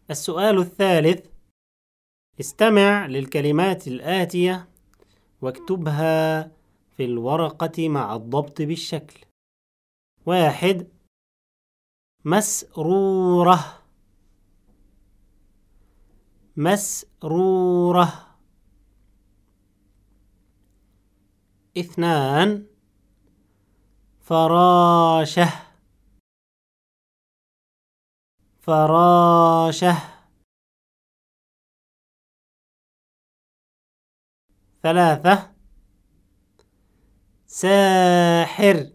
السؤال الثالث: استمع للكلمات الآتية واكتبها في الورقة مع الضبط بالشكل. 1. مسرورة. مسرورة. 2. فراشة. فراشة. 3. ساحر.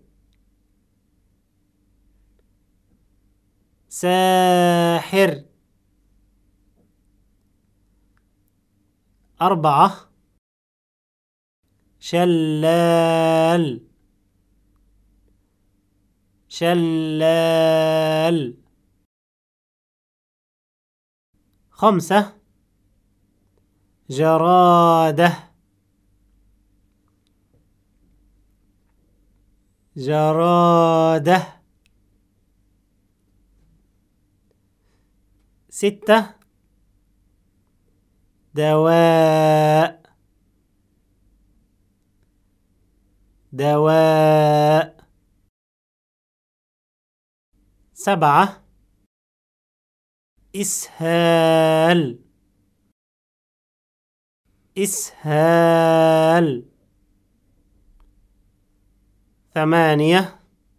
ساحر. 4. شلال. شلال. 5. جرادة. جرادة. 6. دواء. دواء. 7. إسهال. إسهال. 8.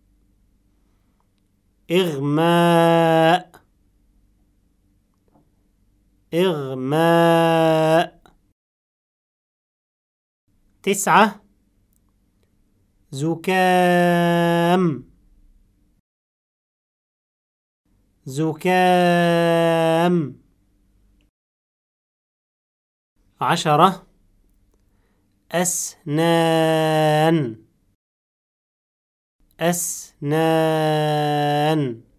إغماء. إغماء. 9. زكام. زكام. 10. أسنان. أسنان.